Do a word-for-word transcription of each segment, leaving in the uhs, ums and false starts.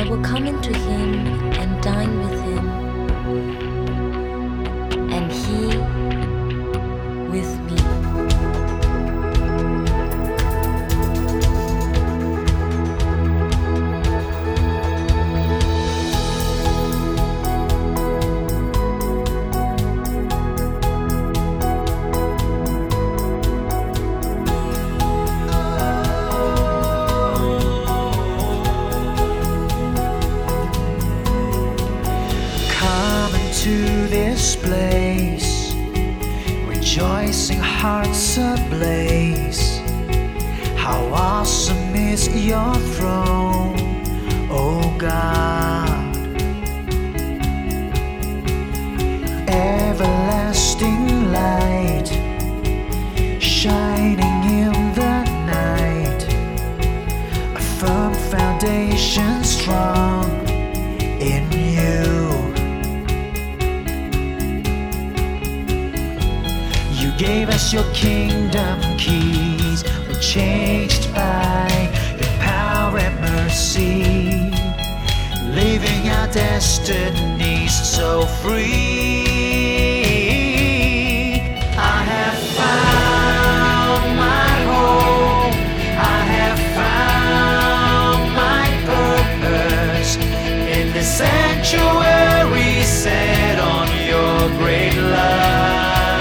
will come into him and dine with him, and he with me. To this place, rejoicing hearts ablaze. How awesome is your throne, O God. Everlasting light, shining in the night, a firm foundation strong in you. You gave us your kingdom keys. We're changed by your power and mercy, living our destinies so free. I have found my home. I have found my purpose in the sanctuary set on your great love.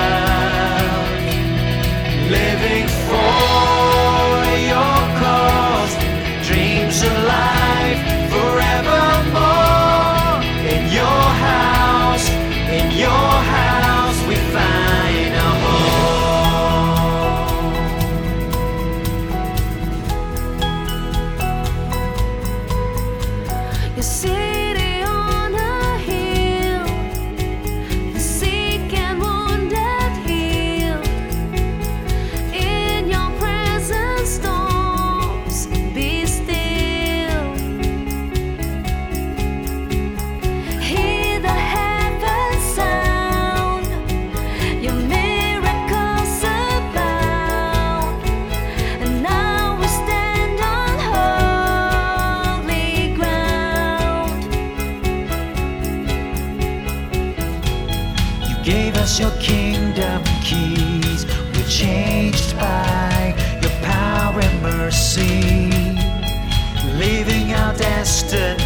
Living for your cause, dreams alive forevermore. In your house, in your house we find a home. You see gave us your kingdom keys. We're changed by your power and mercy, living our destiny